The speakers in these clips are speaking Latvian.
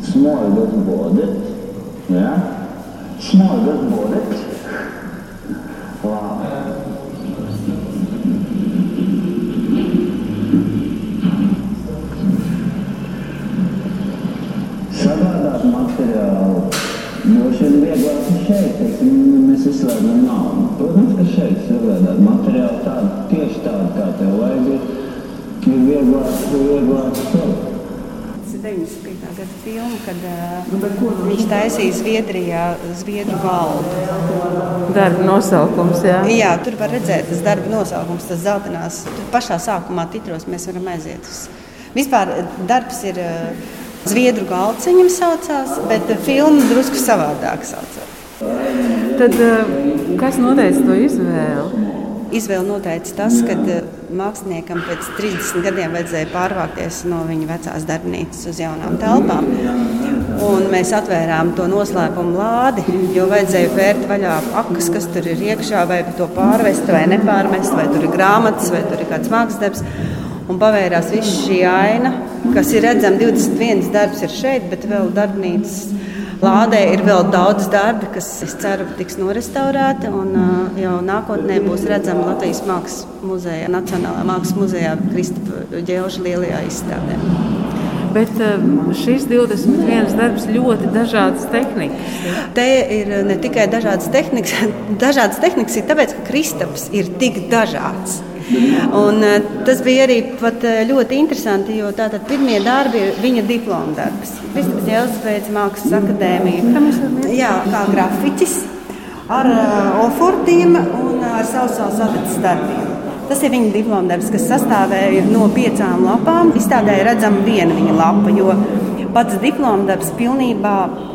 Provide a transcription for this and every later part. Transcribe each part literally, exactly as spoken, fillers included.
Smorgasbordet. Ja. Smorgasbordet. Wow. Sagādāt materiālu. Droši vien vieglāk šeit, teiksim, mēs izslēdzam naudu. Protams, ka šeit sagādāt materiālu tādu, tieši tādu, kā tev vajag, ir vieglāk, vieglāk šeit. deviņdesmit piekta gada filmu, kad uh, viņš taisīja Zviedrijā Zviedru valdu. Darba nosaukums, jā? Jā, tur var redzēt tas darba nosaukums, tas zeltenās. Tur pašā sākumā titros mēs varam aiziet uz. Vispār darbs ir uh, Zviedru galds viņam saucās, bet uh, filma drusku savādāk saucās. Tad uh, kas noteica to izvēli? Izvēle noteica tas, ka māksliniekam pēc trīsdesmit gadiem vajadzēja pārvākties no viņa vecās darbnīcas uz jaunām telpām. Un mēs atvērām to noslēpumu lādi, jo vajadzēja vērt vaļā akas, kas tur ir iekšā, vai to pārvest vai nepārmest, vai tur ir grāmatas, vai tur ir kāds mākslinieks. Un pavērās viss šī aina, kas ir redzama, divdesmit viens darbs ir šeit, bet vēl darbnīcas lādē ir vēl daudz darbi, kas, es ceru, tiks norestaurēti, un uh, jau nākotnē būs redzama Latvijas Mākslas muzejā, Nacionālā Mākslas muzejā Kristapa Ģelža lielajā izstādē. Bet uh, šis divdesmit viens darbs ļoti dažādas tehnikas. Te ir ne tikai dažādas tehnikas, dažādas tehnikas ir tāpēc, ka Kristaps ir tik dažāds. Un, uh, tas bija arī pat, uh, ļoti interesanti, jo tātad pirmie darbi ir viņa diploma darbs. Kristaps Ģelžs beidza Mākslas akadēmiju, jā, kā grafiķis ar uh, ofortiem un ar sausās adatas darbiem. Tas ir viņa diploma darbs, kas sastāvēja no piecām lapām. Izstādē redzama viena viņa lapa, jo pats diploma darbs pilnībā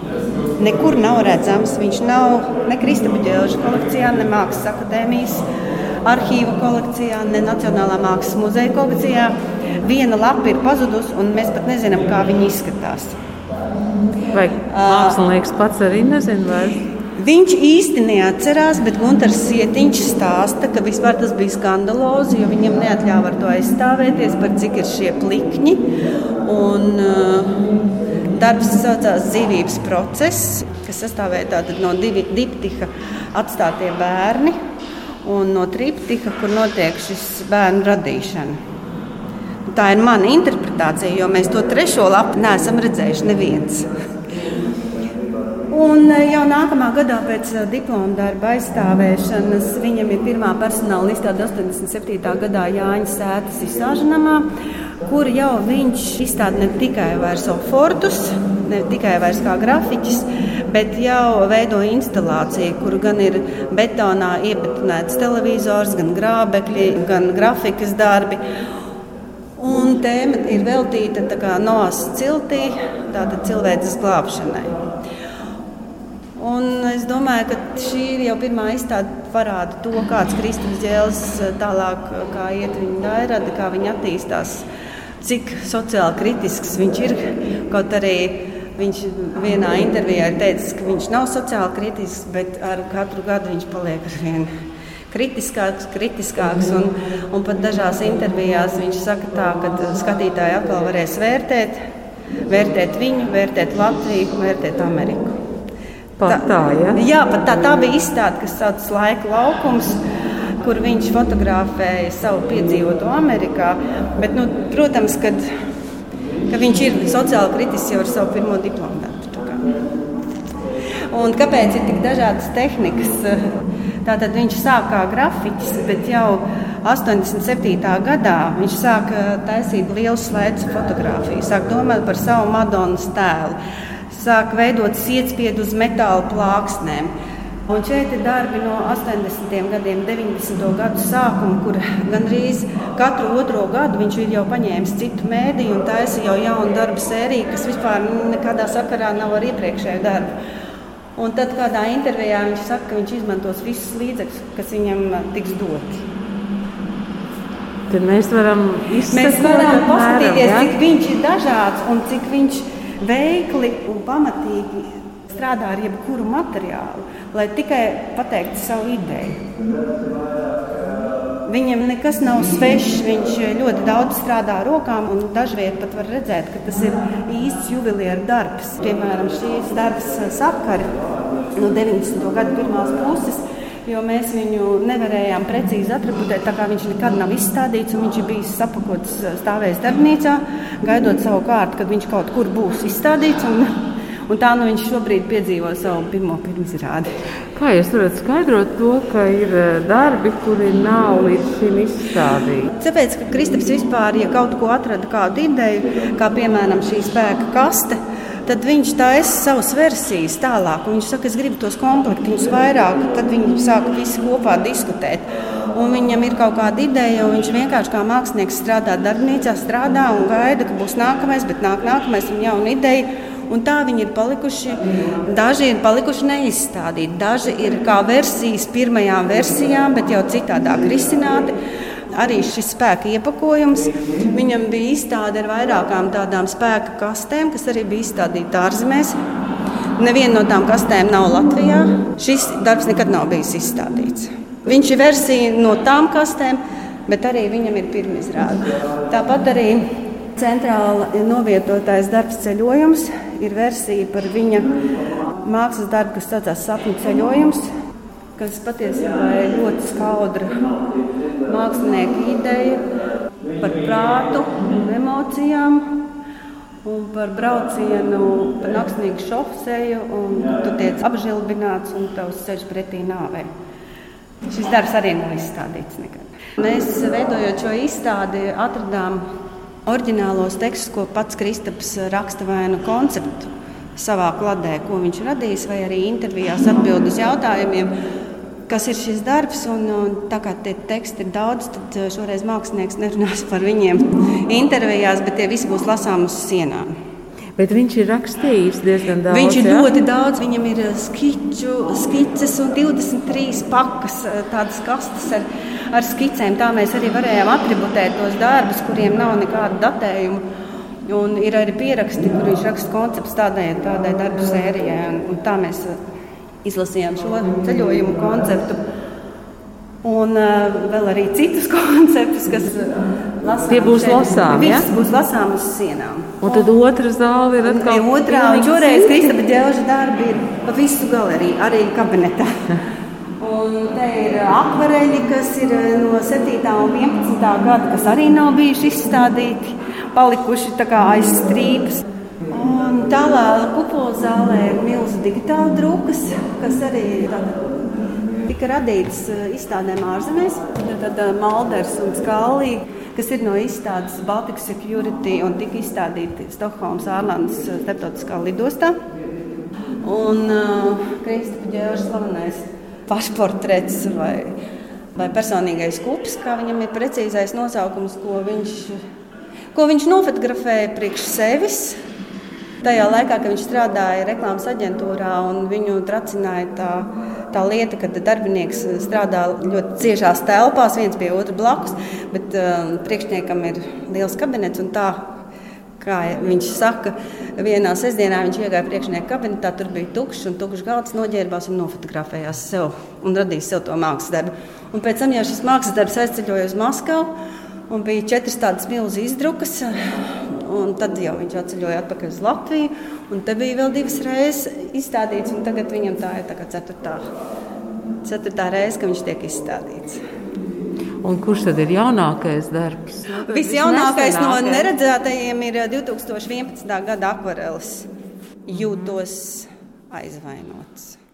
nekur nav redzams. Viņš nav ne Kristapa Ģelža kolekcijā, ne Mākslas akadēmijas arhīva kolekcijā, ne Nacionālā Mākslas muzeja kolekcijā. Viena lapa ir pazudusi, un mēs pat nezinām, kā viņa izskatās. Vai mākslinieks pats arī nezina vairs? Viņš īsti neatcerās, bet Guntars Sietiņš stāsta, ka vispār tas bija skandalozi, jo viņam neatļāva ar to aizstāvēties, par cik ir šie plikņi. Un uh, darbs saucās Dzīvības process, kas sastāvēja tātad no divi, diptiha atstātie bērni un no triptiha, kur notiek šis bērnu radīšana. Tā ir mana interpretācija, jo mēs to trešo lapu neesam redzējuši neviens. Un jau nākamā gadā pēc diploma darba aizstāvēšanas viņam ir pirmā personāla izstāde astoņdesmit septītā gadā Jāņa Sētas izstāžu namā, kur jau viņš izstāda ne tikai vairs ofortus, ne tikai vairs kā grafiķis, bet jau veido instalāciju, kur gan ir betonā iebetonēts televizors, gan grābekļi, gan grafikas darbi. Un tēma ir veltīta tā kā Noas ciltī, tātad cilvēces glābšanai. Un es domāju, ka šī ir jau pirmā izstāde parāda to, kāds Kristaps Ģelžs tālāk, kā iet viņa dairada, kā viņa attīstās, cik sociāli kritisks viņš ir. Kaut arī viņš vienā intervijā ir teicis, ka viņš nav sociāli kritisks, bet ar katru gadu viņš paliek ar vien kritiskāks, kritiskāks. Un, un pat dažās intervijās viņš saka tā, ka skatītāji atkal varēs vērtēt, vērtēt viņu, vērtēt Latviju, vērtēt Ameriku. Pat tā, ja? Jā, pat tā, tā bija izstāde, kas saucas Laika laukums, kur viņš fotografēja savu piedzīvoto Amerikā. Bet, nu, protams, kad, ka viņš ir sociāli kritisks jau ar savu pirmo diplomu darbu. Un kāpēc ir tik dažādas tehnikas? Tātad viņš sāk kā grafiķis, bet jau astoņdesmit septītā gadā viņš sāk taisīt lielu slēdzu fotografiju, sāk domāt par savu Madonas tēlu. Sāk veidot sietspiedu uz metāla plāksnēm. Un šeit ir darbi no astoņdesmitiem gadiem, deviņdesmito gadu sākuma, kur gandrīz katru otro gadu viņš ir jau paņēmis citu mēdīju un taisa jau jaunu darbu sēriju, kas vispār nekādā sakarā nav ar iepriekšēju darbu. Un tad kādā intervijā viņš saka, ka viņš izmantos visus līdzekļus, kas viņam tiks doti. Tad mēs varam izsekot. Mēs varam paskatīties, ja? Cik viņš ir dažāds un cik viņš veikli un pamatīgi strādā ar jebkuru materiālu, lai tikai pateiktu savu ideju. Viņam nekas nav svešs, viņš ļoti daudz strādā ar rokām, un dažviet pat var redzēt, ka tas ir īsts jubilieru darbs. Piemēram, šīs darbs Sakari no deviņdesmito gadu pirmās puses, jo mēs viņu nevarējām precīzi atributēt, tā kā viņš nekad nav izstādīts, un viņš ir bijis sapakots, stāvējis darbnīcā, gaidot savu kārtu, kad viņš kaut kur būs izstādīts, un, un tā nu viņš šobrīd piedzīvo savu pirmo pirmizrādi. Kā jūs varat skaidrot to, ka ir darbi, kuri nav līdz šim izstādīti? Tāpēc, ka Kristaps vispār, ja kaut ko atrada kādu ideju, kā piemēram šī spēka kaste, tad viņš taisa savas versijas tālāk. Viņš saka, es gribu tos komplektiņus vairāk, tad viņi sāk visi kopā diskutēt. Un viņam ir kaut kāda ideja, un viņš vienkārši kā mākslinieks strādā darbnīcā, strādā un gaida, ka būs nākamais, bet nāk nākamais un jauna ideja. Un tā viņi ir palikuši, daži ir palikuši neizstādīti, daži ir kā versijas pirmajām versijām, bet jau citādāk risināti. Arī šis spēka iepakojums, viņam bija izstāde ar vairākām tādām spēka kastēm, kas arī bija izstādīta ārzemēs. Neviena no tām kastēm nav Latvijā. Šis darbs nekad nav bijis izstādīts. Viņš ir versija no tām kastēm, bet arī viņam ir pirmizrāde. Tāpat arī centrāli novietotais darbs ceļojums ir versija par viņa mākslas darbu, kas saucās Sapņu ceļojums, kas patiesībā ir ļoti skaudra mākslinieka ideja par prātu un emocijām un par braucienu pa naktsnīgu šoseju, un tu tiec apžilbināts un tavs ceļš pretī nāvei. Šis darbs arī nav izstādīts nekad. Mēs, veidojot šo izstādi, atradām oriģinālos tekstus, ko pats Kristaps raksta vai nu konceptu savā kladē, ko viņš radījis, vai arī intervijās atbild uz jautājumiem, kas ir šis darbs. Un, un tā kā tie teksti ir daudz, tad šoreiz mākslinieks nerunās par viņiem intervijās, bet tie visi būs lasām uz sienām. Bet viņš ir rakstījis diezgan daudz. Viņš ir ja? ļoti daudz. Viņam ir skiču, skices un divdesmit trīs pakas, tādas kastes ar, ar skicēm. Tā mēs arī varējām atributēt tos darbus, kuriem nav nekāda datējuma. Un ir arī pieraksti, kur viņš raksta koncepts tādai, tādai darbu sērijai. Un, un tā mēs izlasījām šo ceļojumu konceptu. Un uh, vēl arī citus konceptus, kas lasām. Tie būs lasām, ja? Viss būs lasām uz sienām. Un tad otra zāle ir atkal... Un otrā, un šoreiz Kristapa Ģelža darbi ir pa visu galeriju, arī kabinetā. Un te ir akvareļi, kas ir no septītā un vienpadsmitā gada, kas arī nav bijuši izstādīti, palikuši tā kā aiz strīpas. Un tālāk kupola zālē ir milzu digitāla drukas, kas arī tāda tika radīts izstādēm ārzemēs. Tad Malders un Skallī, kas ir no izstādes Baltic Security un tika izstādīti Stokholmas Ārlandes starptautiskā lidostā. Un uh, Kristapa Ģelža slavenais pašportrets vai, vai personīgais kups, kā viņam ir precīzais nosaukums, ko viņš, ko viņš nofotografēja priekš sevis. Tajā laikā, kad viņš strādāja reklāmas aģentūrā, un viņu tracināja tā, tā lieta, ka darbinieks strādā ļoti ciešās telpās, viens pie otra blakus, bet uh, priekšniekam ir liels kabinets, un tā, kā viņš saka, vienā sestdienā viņš iegāja priekšnieka kabinetā, tur bija tukšs un tukšs galds, noģērbās un nofotografējās sev un radīja sev to mākslas darbu. Un pēc tam jau šis mākslas darbs aizceļoja uz Maskavu, un bija četras tādas milzu izdrukas. Un tad jau viņš atceļoja atpakaļ uz Latviju, un te bija vēl divas reizes izstādīts, un tagad viņam tā ir tā kā ceturtā, ceturtā reize, ka viņš tiek izstādīts. Un kurš tad ir jaunākais darbs? Visjaunākais no neredzētajiem ir divtūkstoš vienpadsmitā gada akvareles Jūtos aizvainots.